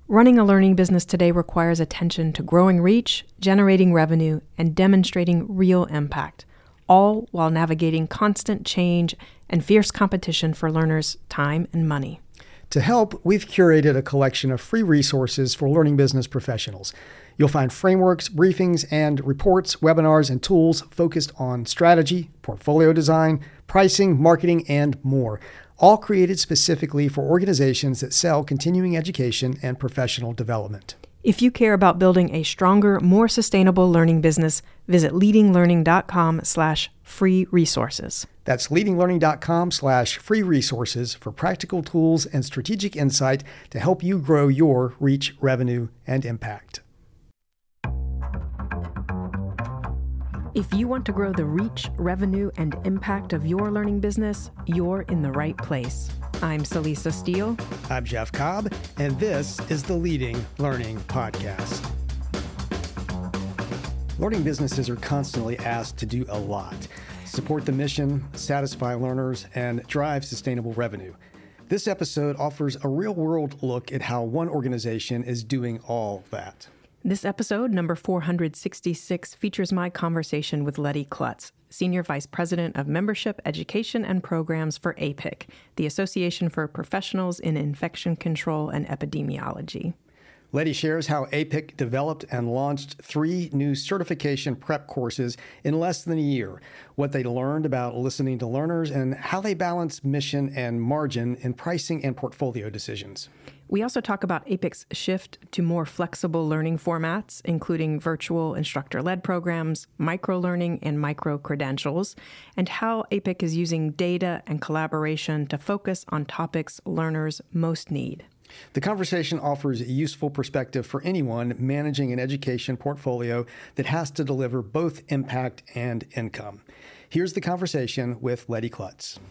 Running a learning business today requires attention to growing reach, generating revenue, and demonstrating real impact, all while navigating constant change and fierce competition for learners' time and money. To help, we've curated a collection of free resources for learning business professionals. You'll find frameworks, briefings, and reports, webinars, and tools focused on strategy, portfolio design, pricing, marketing, and more, all created specifically for organizations that sell continuing education and professional development. If you care about building a stronger, more sustainable learning business, visit leadinglearning.com/free resources. That's leadinglearning.com/free resources for practical tools and strategic insight to help you grow your reach, revenue, and impact. If you want to grow the reach, revenue, and impact of your learning business, you're in the right place. I'm Celisa Steele. I'm Jeff Cobb, and this is the Leading Learning Podcast. Learning businesses are constantly asked to do a lot: support the mission, satisfy learners, and drive sustainable revenue. This episode offers a real-world look at how one organization is doing all that. This episode, number 466, features my conversation with Letty Klutz, Senior Vice President of Membership, Education, and Programs for APIC, the Association for Professionals in Infection Control and Epidemiology. Letty shares how APIC developed and launched 3 new certification prep courses in less than a year, what they learned about listening to learners, and how they balance mission and margin in pricing and portfolio decisions. We also talk about APIC's shift to more flexible learning formats, including virtual instructor-led programs, micro-learning, and micro-credentials, and how APIC is using data and collaboration to focus on topics learners most need. The conversation offers a useful perspective for anyone managing an education portfolio that has to deliver both impact and income. Here's the conversation with Letty Klutz.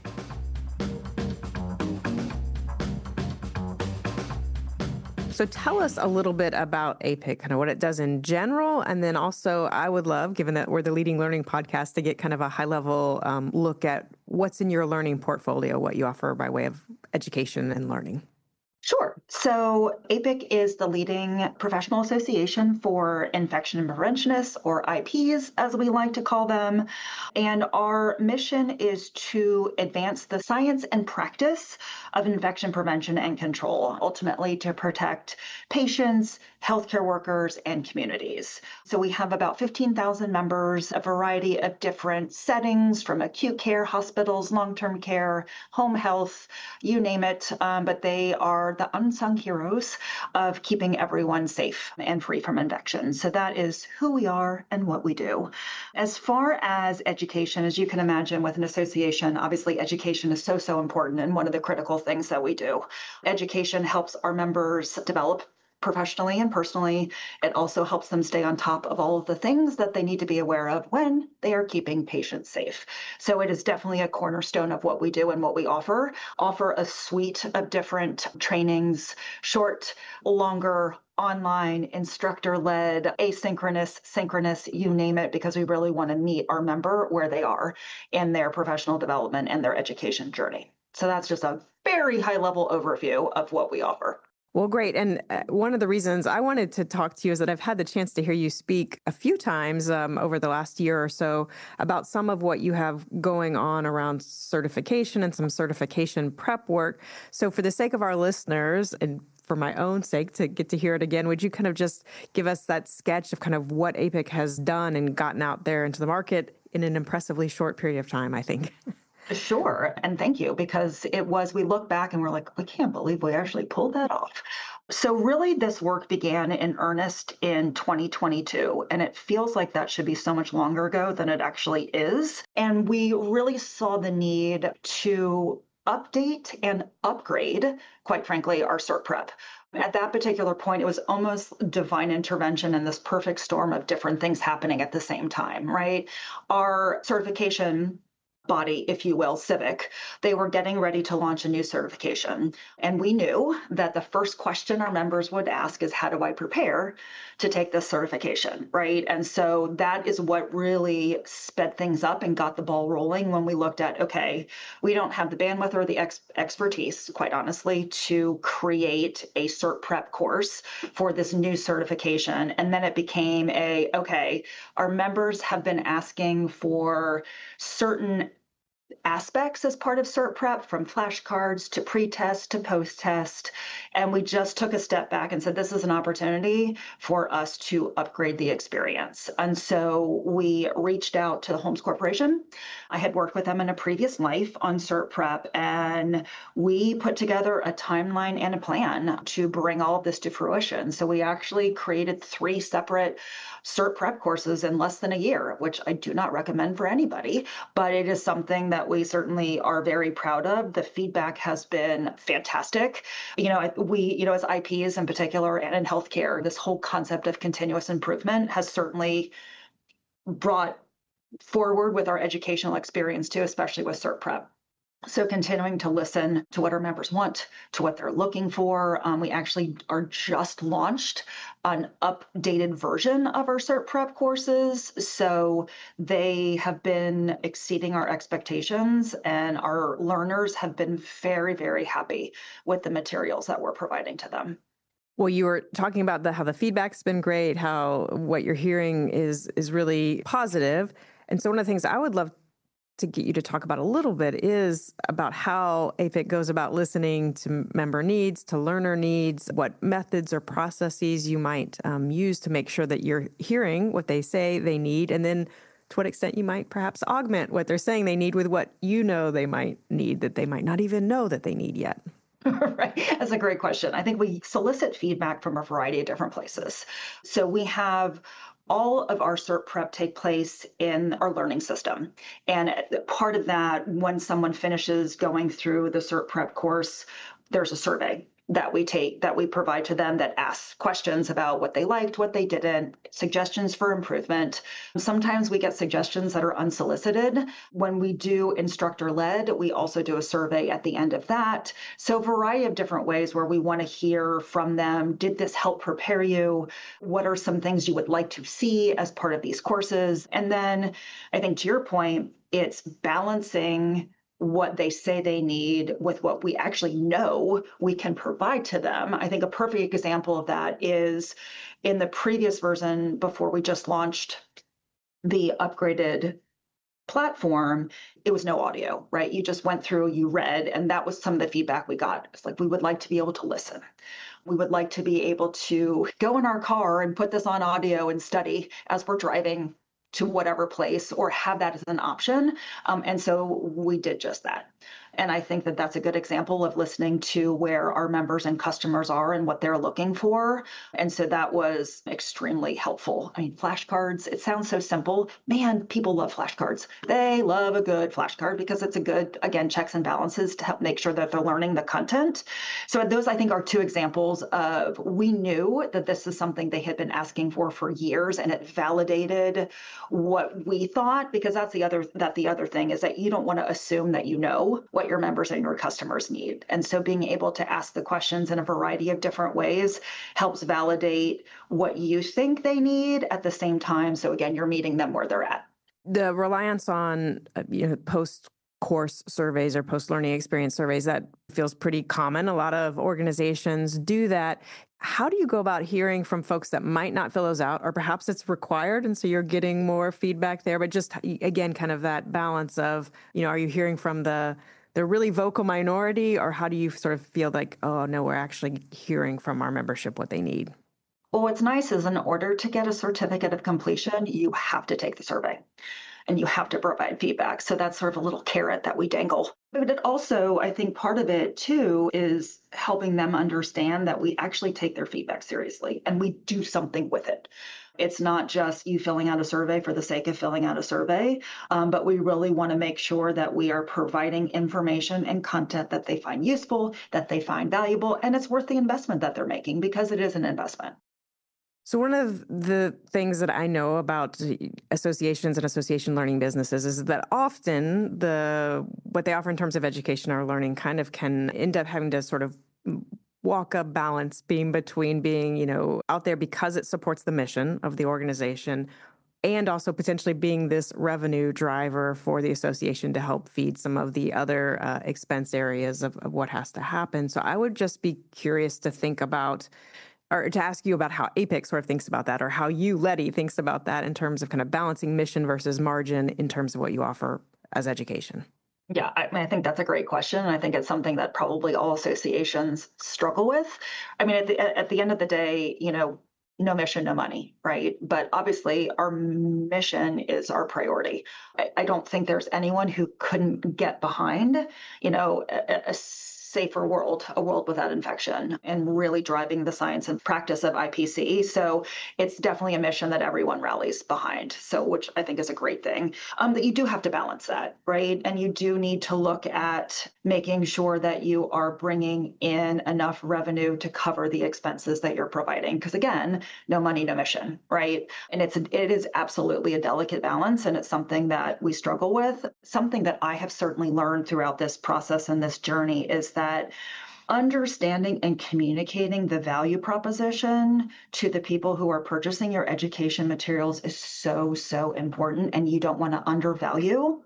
So tell us a little bit about APIC, kind of what it does in general, and then also I would love, given that we're the Leading Learning Podcast, to get kind of a high-level look at what's in your learning portfolio, what you offer by way of education and learning. Sure. So APIC is the leading professional association for infection and preventionists, or IPs, as we like to call them. And our mission is to advance the science and practice of infection prevention and control, ultimately to protect patients, healthcare workers, and communities. So we have about 15,000 members, a variety of different settings, from acute care, hospitals, long-term care, home health, you name it. But they are the unsung heroes of keeping everyone safe and free from infection. So that is who we are and what we do. As far as education, as you can imagine with an association, obviously education is so important and one of the critical things that we do. Education helps our members develop professionally and personally. It also helps them stay on top of all of the things that they need to be aware of when they are keeping patients safe. So it is definitely a cornerstone of what we do and what we offer a suite of different trainings, short, longer, online, instructor-led, asynchronous, synchronous, you name it, because we really want to meet our member where they are in their professional development and their education journey. So that's just a very high-level overview of what we offer. Well, great. And one of the reasons I wanted to talk to you is that I've had the chance to hear you speak a few times over the last year or so about some of what you have going on around certification and some certification prep work. So for the sake of our listeners and for my own sake to get to hear it again, would you kind of just give us that sketch of kind of what APIC has done and gotten out there into the market in an impressively short period of time, I think? Sure. And thank you, because we look back and we're like, we can't believe we actually pulled that off. So really, this work began in earnest in 2022, and it feels like that should be so much longer ago than it actually is. And we really saw the need to update and upgrade, quite frankly, our cert prep. At that particular point, it was almost divine intervention and this perfect storm of different things happening at the same time, right? Our certification body, if you will, Civic. They were getting ready to launch a new certification. And we knew that the first question our members would ask is, how do I prepare to take this certification, right? And so that is what really sped things up and got the ball rolling when we looked at, okay, we don't have the bandwidth or the expertise, quite honestly, to create a cert prep course for this new certification. And then it became okay, our members have been asking for certain aspects as part of cert prep, from flashcards to pre-test to post-test. And we just took a step back and said, this is an opportunity for us to upgrade the experience. And so we reached out to the Holmes Corporation. I had worked with them in a previous life on cert prep, and we put together a timeline and a plan to bring all of this to fruition. So we actually created 3 separate cert prep courses in less than a year, which I do not recommend for anybody, but it is something that we certainly are very proud of. The feedback has been fantastic. As IPs in particular, and in healthcare, this whole concept of continuous improvement has certainly brought forward with our educational experience too, especially with cert prep. So continuing to listen to what our members want, to what they're looking for. We actually are just launched an updated version of our cert prep courses. So they have been exceeding our expectations, and our learners have been very, very happy with the materials that we're providing to them. Well, you were talking about how the feedback's been great, how what you're hearing is really positive. And so one of the things I would love to get you to talk about a little bit is about how APIC goes about listening to member needs, to learner needs, what methods or processes you might use to make sure that you're hearing what they say they need, and then to what extent you might perhaps augment what they're saying they need with what you know they might need that they might not even know that they need yet. Right. That's a great question. I think we solicit feedback from a variety of different places. So we have all of our cert prep take place in our learning system. And part of that, when someone finishes going through the cert prep course, there's a survey that we provide to them that asks questions about what they liked, what they didn't, suggestions for improvement. Sometimes we get suggestions that are unsolicited. When we do instructor-led, we also do a survey at the end of that. So a variety of different ways where we want to hear from them. Did this help prepare you? What are some things you would like to see as part of these courses? And then I think to your point, it's balancing what they say they need with what we actually know we can provide to them. I think a perfect example of that is in the previous version, before we just launched the upgraded platform, it was no audio, right? You just went through, you read, and that was some of the feedback we got. It's like, we would like to be able to listen. We would like to be able to go in our car and put this on audio and study as we're driving to whatever place, or have that as an option. And so we did just that. And I think that that's a good example of listening to where our members and customers are and what they're looking for. And so that was extremely helpful. I mean, flashcards, it sounds so simple. Man, people love flashcards. They love a good flashcard because it's a good, again, checks and balances to help make sure that they're learning the content. So those, I think, are 2 examples of, we knew that this is something they had been asking for years, and it validated what we thought, because that's the other thing, is that you don't want to assume that you know what your members and your customers need. And so being able to ask the questions in a variety of different ways helps validate what you think they need at the same time. So again, you're meeting them where they're at. The reliance on post-course surveys or post-learning experience surveys, that feels pretty common. A lot of organizations do that. How do you go about hearing from folks that might not fill those out, or perhaps it's required and so you're getting more feedback there, but just, again, kind of that balance of, are you hearing from the really vocal minority, or how do you sort of feel like, oh, no, we're actually hearing from our membership what they need? Well, what's nice is, in order to get a certificate of completion, you have to take the survey and you have to provide feedback. So that's sort of a little carrot that we dangle. But it also, I think part of it too is helping them understand that we actually take their feedback seriously and we do something with it. It's not just you filling out a survey for the sake of filling out a survey, but we really want to make sure that we are providing information and content that they find useful, that they find valuable, and it's worth the investment that they're making, because it is an investment. So one of the things that I know about associations and association learning businesses is that often what they offer in terms of education or learning kind of can end up having to sort of walk a balance beam between being, out there because it supports the mission of the organization and also potentially being this revenue driver for the association to help feed some of the other expense areas of what has to happen. So I would just be curious to think about or to ask you about how APIC sort of thinks about that, or how you, Letty, thinks about that in terms of kind of balancing mission versus margin in terms of what you offer as education. Yeah, I think that's a great question. And I think it's something that probably all associations struggle with. I mean, at the end of the day, no mission, no money, right? But obviously, our mission is our priority. I don't think there's anyone who couldn't get behind, a safer world, a world without infection, and really driving the science and practice of IPC. So it's definitely a mission that everyone rallies behind. So, which I think is a great thing. That you do have to balance that, right? And you do need to look at making sure that you are bringing in enough revenue to cover the expenses that you're providing. Because again, no money, no mission, right? And it is absolutely a delicate balance, and it's something that we struggle with. Something that I have certainly learned throughout this process and this journey is that understanding and communicating the value proposition to the people who are purchasing your education materials is so, so important. And you don't want to undervalue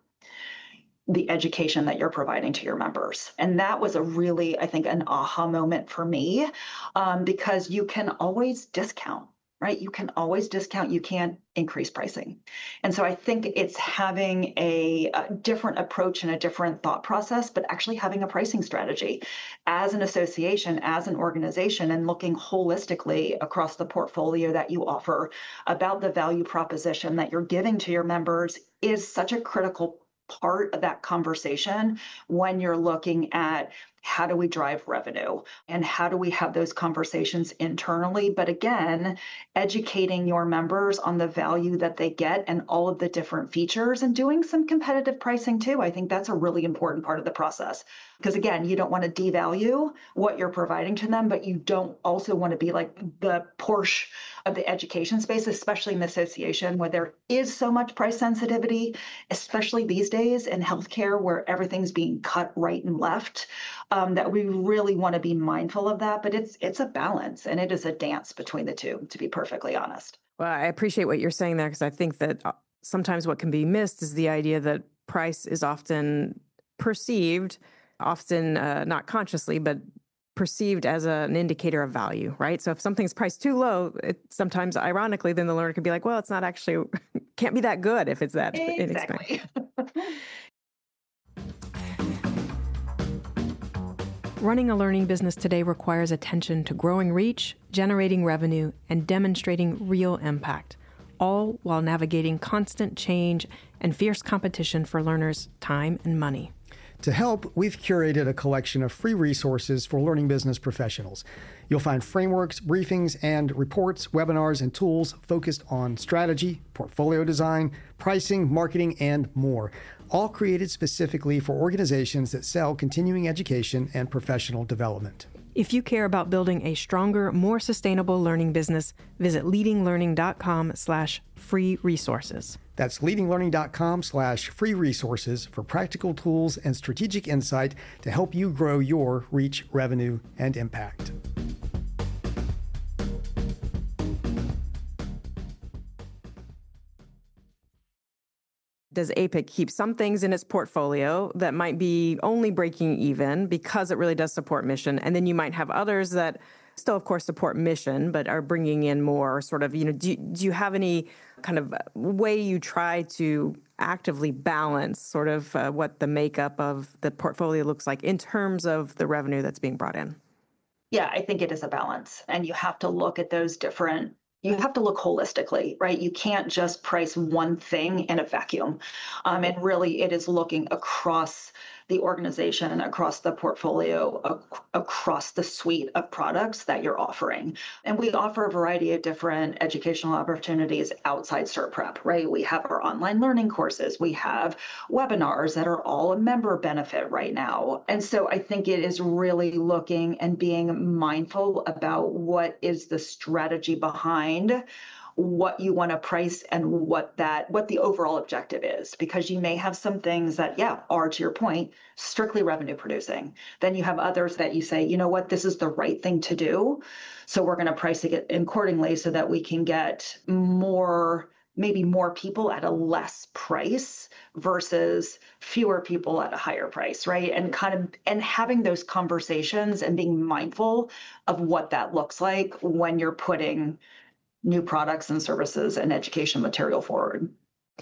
the education that you're providing to your members. And that was a really, I think, an aha moment for me, because you can always discount, right? You can always discount, you can't increase pricing. And so I think it's having a different approach and a different thought process, but actually having a pricing strategy as an association, as an organization, and looking holistically across the portfolio that you offer about the value proposition that you're giving to your members is such a critical part of that conversation when you're looking at how do we drive revenue and how do we have those conversations internally. But again, educating your members on the value that they get and all of the different features and doing some competitive pricing too. I think that's a really important part of the process. Because again, you don't want to devalue what you're providing to them, but you don't also want to be like the Porsche of the education space, especially in the association where there is so much price sensitivity, especially these days in healthcare where everything's being cut right and left. That we really want to be mindful of that, but it's a balance and it is a dance between the two, to be perfectly honest. Well, I appreciate what you're saying there, because I think that sometimes what can be missed is the idea that price is often perceived, often not consciously, but perceived as an indicator of value, right? So if something's priced too low, sometimes ironically, then the learner could be like, well, it's not actually, can't be that good if it's that inexpensive. Running a learning business today requires attention to growing reach, generating revenue, and demonstrating real impact, all while navigating constant change and fierce competition for learners' time and money. To help, we've curated a collection of free resources for learning business professionals. You'll find frameworks, briefings, and reports, webinars, and tools focused on strategy, portfolio design, pricing, marketing, and more, all created specifically for organizations that sell continuing education and professional development. If you care about building a stronger, more sustainable learning business, visit leadinglearning.com/free resources. That's leadinglearning.com/free resources for practical tools and strategic insight to help you grow your reach, revenue, and impact. Does APIC keep some things in its portfolio that might be only breaking even because it really does support mission? And then you might have others that still, of course, support mission, but are bringing in more sort of, do you have any kind of way you try to actively balance sort of what the makeup of the portfolio looks like in terms of the revenue that's being brought in? Yeah, I think it is a balance. And you have to look at those different you have to look holistically, right? You can't just price one thing in a vacuum. And really, it is looking across the organization, across the portfolio, across the suite of products that you're offering. And we offer a variety of different educational opportunities outside Cert Prep, right? We have our online learning courses. We have webinars that are all a member benefit right now. And so I think it is really looking and being mindful about what is the strategy behind what you want to price and what the overall objective is, because you may have some things that, are, to your point, strictly revenue producing. Then you have others that you say, you know what, this is the right thing to do, so we're going to price it accordingly so that we can get maybe more people at a less price versus fewer people at a higher price, right? And having those conversations and being mindful of what that looks like when you're putting new products and services and education material forward.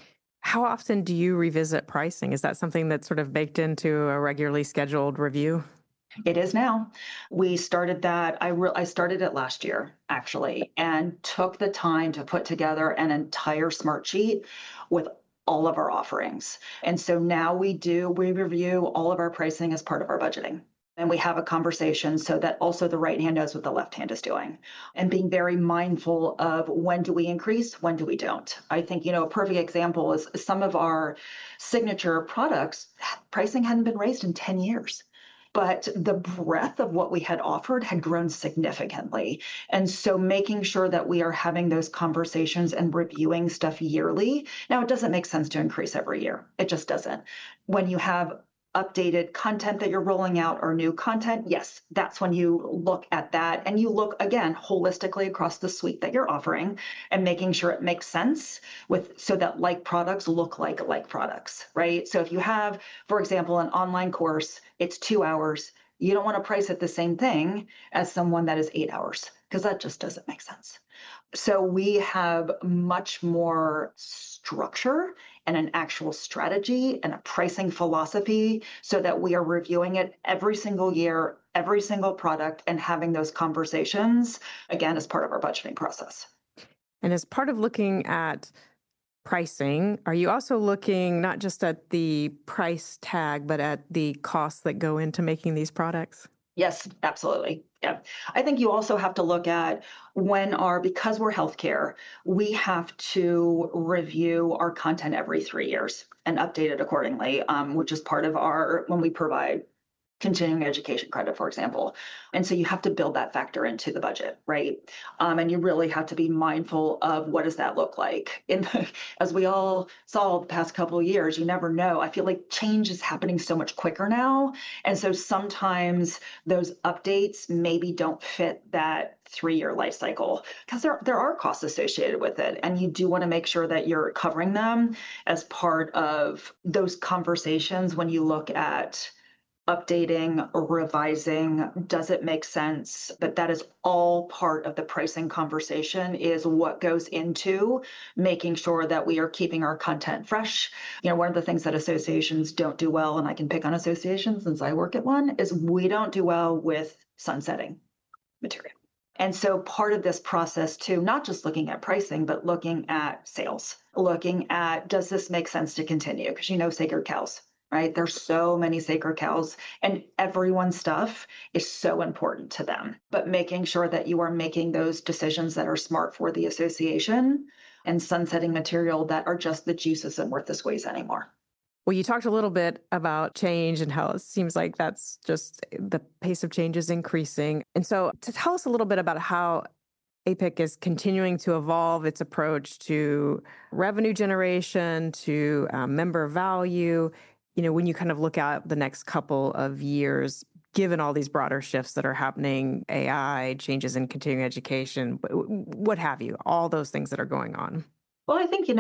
How often do you revisit pricing? Is that something that's sort of baked into a regularly scheduled review? It is now. We started that. I started it last year, actually, and took the time to put together an entire smart sheet with all of our offerings. And so now we review all of our pricing as part of our budgeting. And we have a conversation so that also the right hand knows what the left hand is doing, and being very mindful of when do we increase, when do we don't. I think, a perfect example is some of our signature products, pricing hadn't been raised in 10 years. But the breadth of what we had offered had grown significantly. And so making sure that we are having those conversations and reviewing stuff yearly. Now, it doesn't make sense to increase every year. It just doesn't. When you have updated content that you're rolling out or new content, yes, that's when you look at that, and you look again holistically across the suite that you're offering and making sure it makes sense so that like products look like products, right? So if you have, for example, an online course, it's 2 hours, you don't want to price it the same thing as someone that is 8 hours, because that just doesn't make sense. So we have much more structure and an actual strategy and a pricing philosophy so that we are reviewing it every single year, every single product, and having those conversations, again, as part of our budgeting process. And as part of looking at pricing, are you also looking not just at the price tag, but at the costs that go into making these products? Yes, absolutely. Yeah. I think you also have to look at because we're healthcare, we have to review our content every 3 years and update it accordingly, which is part of when we provide continuing education credit, for example. And so you have to build that factor into the budget, right? And you really have to be mindful of what does that look like. As we all saw the past couple of years, you never know. I feel like change is happening so much quicker now. And so sometimes those updates maybe don't fit that 3-year life cycle, because there are costs associated with it. And you do want to make sure that you're covering them as part of those conversations when you look at updating or revising. Does it make sense? But that is all part of the pricing conversation, is what goes into making sure that we are keeping our content fresh. One of the things that associations don't do well, and I can pick on associations since I work at one, is we don't do well with sunsetting material. And so part of this process too, not just looking at pricing, but looking at sales, looking at, does this make sense to continue? Because sacred cows, right? There's so many sacred cows, and everyone's stuff is so important to them. But making sure that you are making those decisions that are smart for the association, and sunsetting material that are just the juice isn't worth the squeeze anymore. Well, you talked a little bit about change and how it seems like that's just the pace of change is increasing. And so to tell us a little bit about how APIC is continuing to evolve its approach to revenue generation, to member value, when you kind of look at the next couple of years, given all these broader shifts that are happening, AI, changes in continuing education, what have you, all those things that are going on. Well, I think,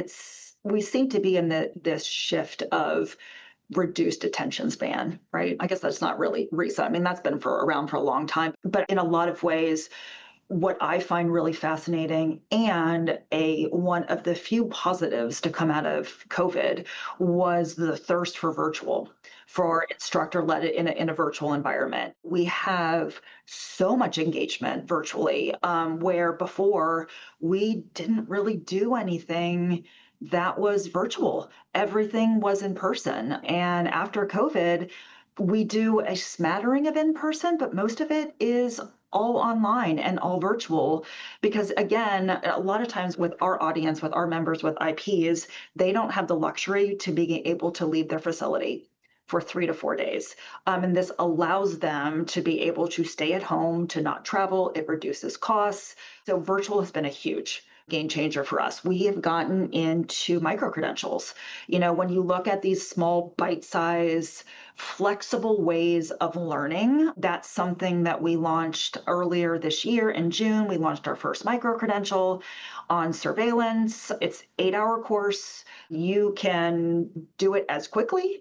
we seem to be in this shift of reduced attention span, right? I guess that's not really recent. I mean, that's been around for a long time, but in a lot of ways, what I find really fascinating, and one of the few positives to come out of COVID, was the thirst for virtual, for instructor-led in a virtual environment. We have so much engagement virtually, where before we didn't really do anything that was virtual. Everything was in person. And after COVID, we do a smattering of in person, but most of it is all online and all virtual because, again, a lot of times with our audience, with our members with IPs, they don't have the luxury to be able to leave their facility for 3 to 4 days. And this allows them to be able to stay at home, to not travel. It reduces costs. So virtual has been a huge game changer for us. We have gotten into micro credentials. When you look at these small bite-size flexible ways of learning, that's something that we launched earlier this year in June. We launched our first micro credential on surveillance. It's 8-hour course. You can do it as quickly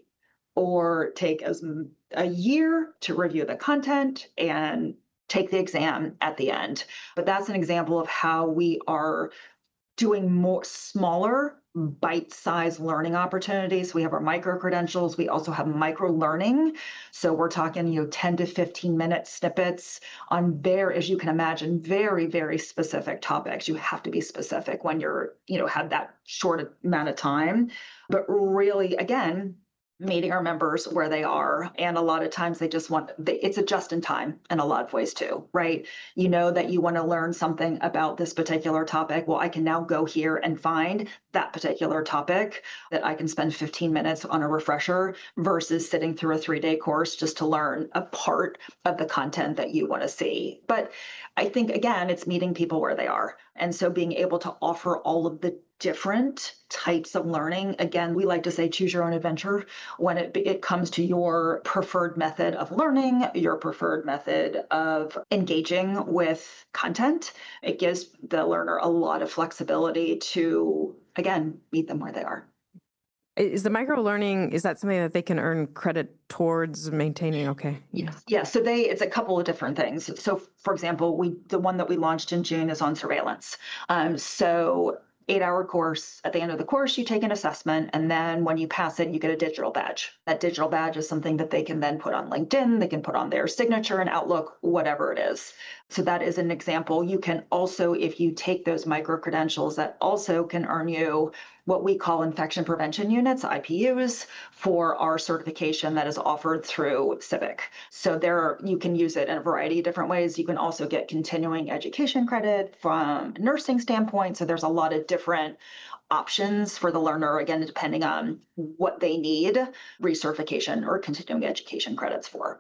or take as a year to review the content and take the exam at the end. But that's an example of how we are doing more smaller bite-sized learning opportunities. We have our micro credentials. We also have micro learning. So we're talking, 10 to 15 minute snippets on as you can imagine, very, very specific topics. You have to be specific when you're, have that short amount of time. But really, again, meeting our members where they are. And a lot of times they just it's a just in time in a lot of ways too, right? You know that you want to learn something about this particular topic. Well, I can now go here and find that particular topic that I can spend 15 minutes on a refresher versus sitting through a 3-day course just to learn a part of the content that you want to see. But I think, again, it's meeting people where they are. And so being able to offer all of the different types of learning. Again, we like to say choose your own adventure when it comes to your preferred method of learning, your preferred method of engaging with content. It gives the learner a lot of flexibility to, again, meet them where they are. Is the micro learning, is that something that they can earn credit towards maintaining? Okay. Yeah. So it's a couple of different things. So for example, the one that we launched in June is on surveillance. So 8-hour course. At the end of the course, you take an assessment, and then when you pass it, you get a digital badge. That digital badge is something that they can then put on LinkedIn, they can put on their signature in Outlook, whatever it is. So that is an example. You can also, if you take those micro credentials, that also can earn you what we call infection prevention units, IPUs, for our certification that is offered through Civic. So you can use it in a variety of different ways. You can also get continuing education credit from a nursing standpoint. So there's a lot of different options for the learner, again, depending on what they need recertification or continuing education credits for.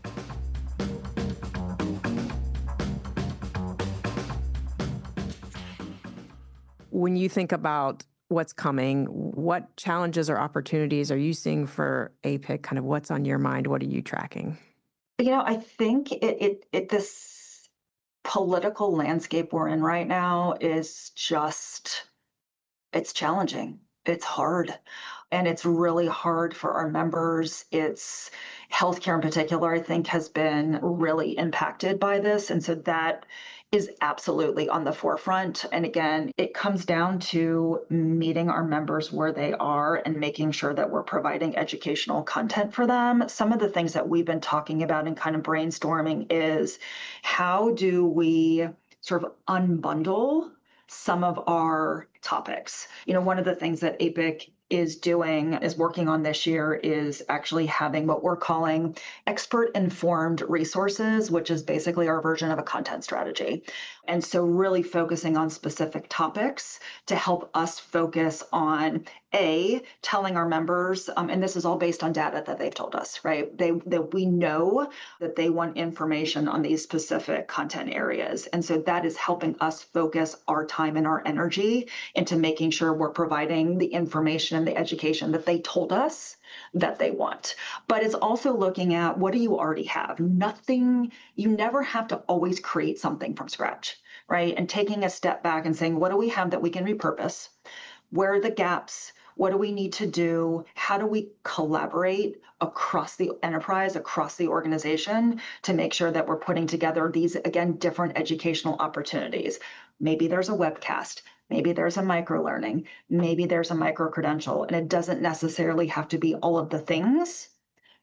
When you think about what's coming, what challenges or opportunities are you seeing for APIC? Kind of what's on your mind? What are you tracking? I think this political landscape we're in right now is it's challenging. It's hard. And it's really hard for our members. It's healthcare in particular, I think, has been really impacted by this. And so that is absolutely on the forefront. And again, it comes down to meeting our members where they are and making sure that we're providing educational content for them. Some of the things that we've been talking about and kind of brainstorming is how do we sort of unbundle some of our topics. One of the things that APIC is working on this year is actually having what we're calling expert-informed resources, which is basically our version of a content strategy. And so really focusing on specific topics to help us focus on telling our members, and this is all based on data that they've told us, right? That we know that they want information on these specific content areas. And so that is helping us focus our time and our energy into making sure we're providing the information and the education that they told us that they want. But it's also looking at what do you already have? You never have to always create something from scratch, right? And taking a step back and saying, what do we have that we can repurpose? Where are the gaps? What do we need to do? How do we collaborate across the enterprise, across the organization to make sure that we're putting together these, again, different educational opportunities? Maybe there's a webcast. Maybe there's a micro learning. Maybe there's a micro credential. And it doesn't necessarily have to be all of the things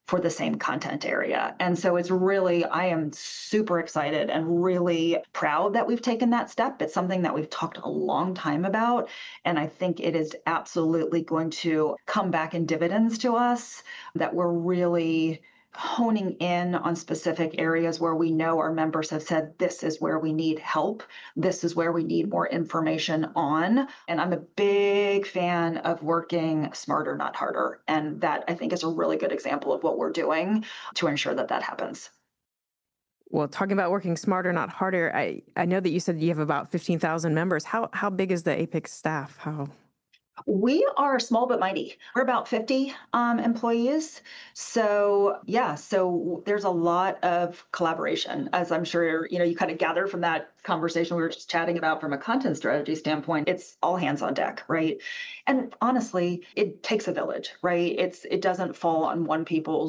for the same content area. And so I am super excited and really proud that we've taken that step. It's something that we've talked a long time about. And I think it is absolutely going to come back in dividends to us, that we're really honing in on specific areas where we know our members have said, this is where we need help. This is where we need more information on. And I'm a big fan of working smarter, not harder. And that, I think, is a really good example of what we're doing to ensure that that happens. Well, talking about working smarter, not harder, I know that you said you have about 15,000 members. How big is the APIC staff? We are small but mighty. We're about 50 employees. So so there's a lot of collaboration, as I'm sure you kind of gathered from that conversation we were just chatting about from a content strategy standpoint. It's all hands on deck, right? And honestly, it takes a village, right? It doesn't fall on one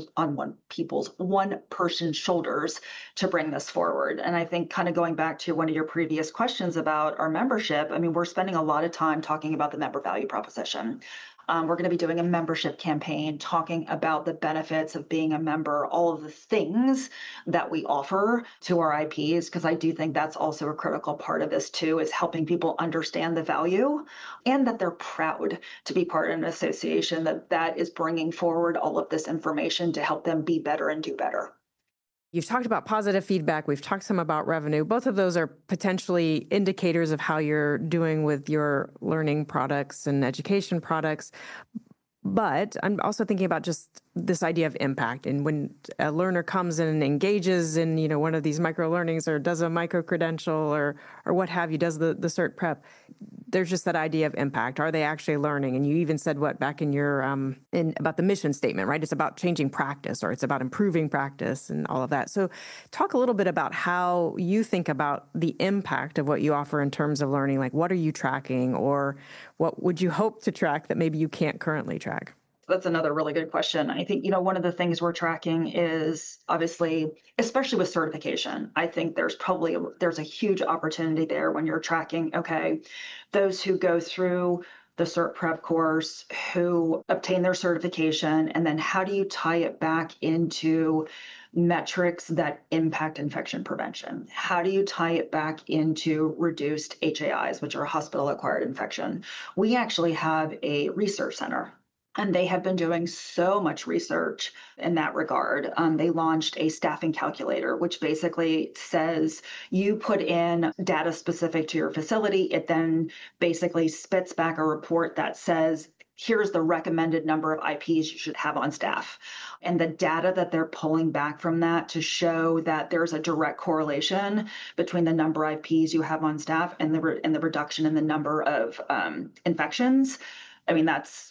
person's shoulders to bring this forward. And I think, kind of going back to one of your previous questions about our membership, I mean, we're spending a lot of time talking about the member value proposition. We're going to be doing a membership campaign talking about the benefits of being a member, all of the things that we offer to our IPs, because I do think that's also a critical part of this too, is helping people understand the value and that they're proud to be part of an association that is bringing forward all of this information to help them be better and do better. You've talked about positive feedback. We've talked some about revenue. Both of those are potentially indicators of how you're doing with your learning products and education products. But I'm also thinking about just this idea of impact. And when a learner comes in and engages in, one of these micro learnings or does a micro credential or what have you, does the cert prep, there's just that idea of impact. Are they actually learning? And you even said back in your about the mission statement, right? It's about changing practice, or it's about improving practice and all of that. So talk a little bit about how you think about the impact of what you offer in terms of learning. Like, what are you tracking, or what would you hope to track that maybe you can't currently track? That's another really good question. I think, one of the things we're tracking is, obviously, especially with certification, I think there's a huge opportunity there when you're tracking, okay, those who go through the cert prep course, who obtain their certification, and then how do you tie it back into metrics that impact infection prevention? How do you tie it back into reduced HAIs, which are hospital-acquired infection? We actually have a research center, and they have been doing so much research in that regard. They launched a staffing calculator, which basically says you put in data specific to your facility. It then basically spits back a report that says, here's the recommended number of IPs you should have on staff. And the data that they're pulling back from that to show that there's a direct correlation between the number of IPs you have on staff and the reduction in the number of infections. I mean, that's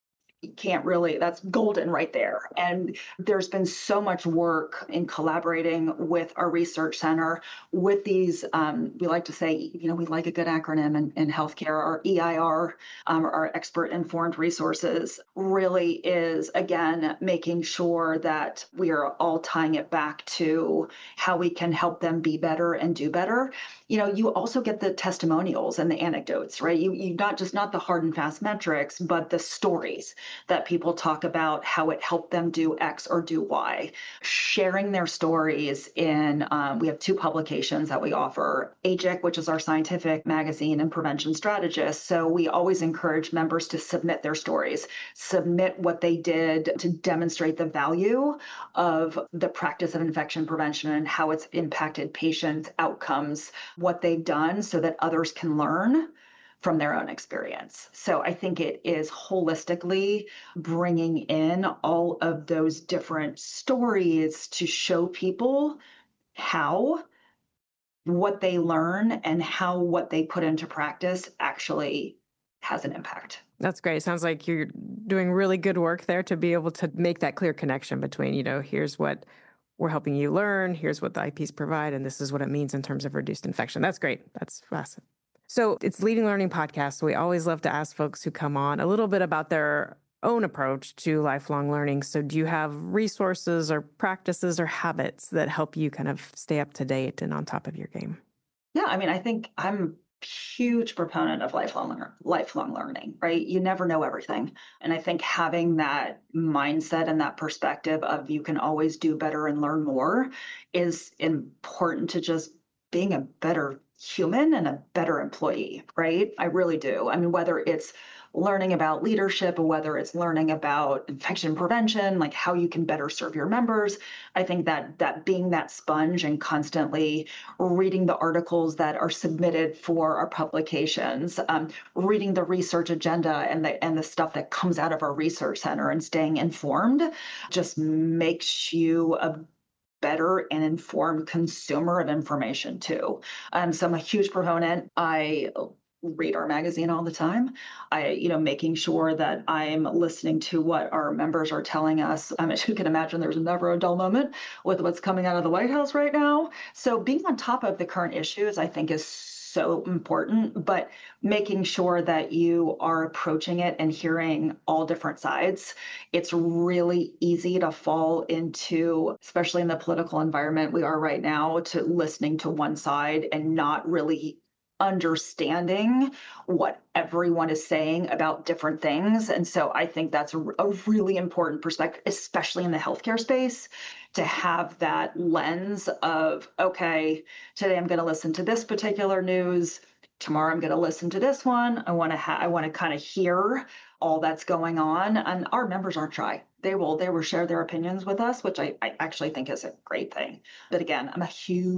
golden right there. And there's been so much work in collaborating with our research center with these, we like to say, we like a good acronym in healthcare. Our EIR, our expert informed resources, really is, again, making sure that we are all tying it back to how we can help them be better and do better. You also get the testimonials and the anecdotes, right? You not the hard and fast metrics, but the stories that people talk about how it helped them do X or do Y. Sharing their stories in, we have 2 publications that we offer, AJIC, which is our scientific magazine, and Prevention Strategist. So we always encourage members to submit their stories, submit what they did to demonstrate the value of the practice of infection prevention and how it's impacted patient outcomes, what they've done, so that others can learn from their own experience. So I think it is holistically bringing in all of those different stories to show people how what they learn and how what they put into practice actually has an impact. That's great. It sounds like you're doing really good work there to be able to make that clear connection between, here's what we're helping you learn, here's what the IPs provide, and this is what it means in terms of reduced infection. That's great. That's awesome. So it's Leading Learning Podcast. So we always love to ask folks who come on a little bit about their own approach to lifelong learning. So do you have resources or practices or habits that help you kind of stay up to date and on top of your game? Yeah, I mean, I think I'm huge proponent of lifelong learning, right? You never know everything. And I think having that mindset and that perspective of you can always do better and learn more is important to just being a better human and a better employee, right? I really do. I mean, whether it's learning about leadership or whether it's learning about infection prevention, like how you can better serve your members, I think that being that sponge and constantly reading the articles that are submitted for our publications, reading the research agenda and the stuff that comes out of our research center and staying informed just makes you a better and informed consumer of information too. So I'm a huge proponent. I read our magazine all the time. Making sure that I'm listening to what our members are telling us. As you can imagine, there's never a dull moment with what's coming out of the White House right now. So being on top of the current issues, I think, is so important, but making sure that you are approaching it and hearing all different sides. It's really easy to fall into, especially in the political environment we are right now, to listening to one side and not really understanding what everyone is saying about different things. And so I think that's a really important perspective, especially in the healthcare space, to have that lens of, okay, today I'm going to listen to this particular news. Tomorrow I'm going to listen to this one. I want to kind of hear all that's going on. And our members aren't shy. They will share their opinions with us, which I actually think is a great thing. But again, I'm a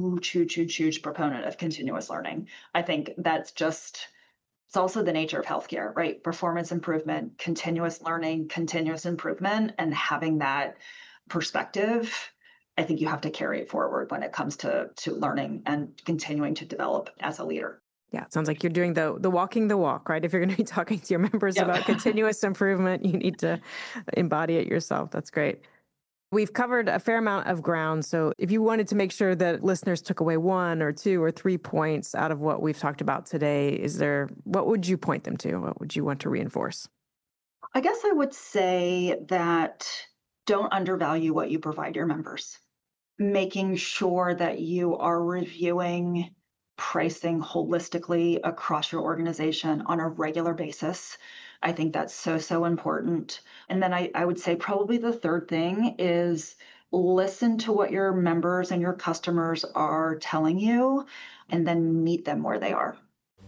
huge proponent of continuous learning. I think it's also the nature of healthcare, right? Performance improvement, continuous learning, continuous improvement, and having that perspective. I think you have to carry it forward when it comes to learning and continuing to develop as a leader. Yeah, it sounds like you're doing the walking the walk, right? If you're going to be talking to your members about continuous improvement, you need to embody it yourself. That's great. We've covered a fair amount of ground. So if you wanted to make sure that listeners took away 1 or 2 or 3 points out of what we've talked about today, what would you point them to? What would you want to reinforce? I guess I would say that don't undervalue what you provide your members. Making sure that you are reviewing pricing holistically across your organization on a regular basis. I think that's so important. And then I would say probably the third thing is listen to what your members and your customers are telling you, and then meet them where they are.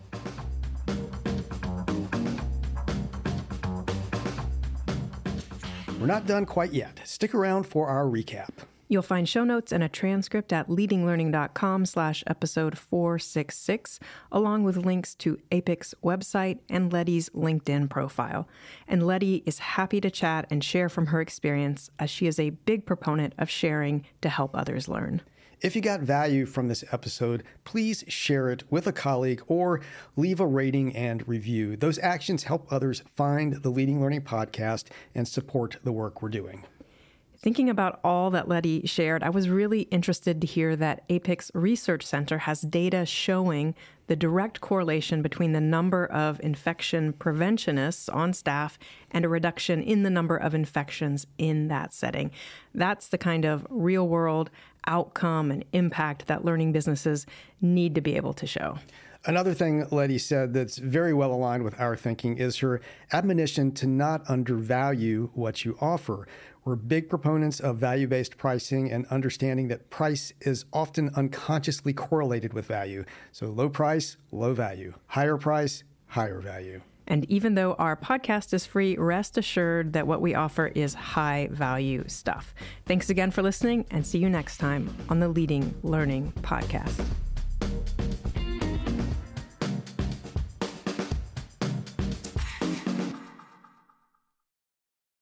We're not done quite yet. Stick around for our recap. You'll find show notes and a transcript at leadinglearning.com/episode 466, along with links to APIC's website and Letty's LinkedIn profile. And Letty is happy to chat and share from her experience, as she is a big proponent of sharing to help others learn. If you got value from this episode, please share it with a colleague or leave a rating and review. Those actions help others find the Leading Learning podcast and support the work we're doing. Thinking about all that Letty shared, I was really interested to hear that APIC's Research Center has data showing the direct correlation between the number of infection preventionists on staff and a reduction in the number of infections in that setting. That's the kind of real-world outcome and impact that learning businesses need to be able to show. Another thing Letty said that's very well aligned with our thinking is her admonition to not undervalue what you offer. We're big proponents of value-based pricing and understanding that price is often unconsciously correlated with value. So low price, low value. Higher price, higher value. And even though our podcast is free, rest assured that what we offer is high-value stuff. Thanks again for listening, and see you next time on the Leading Learning Podcast.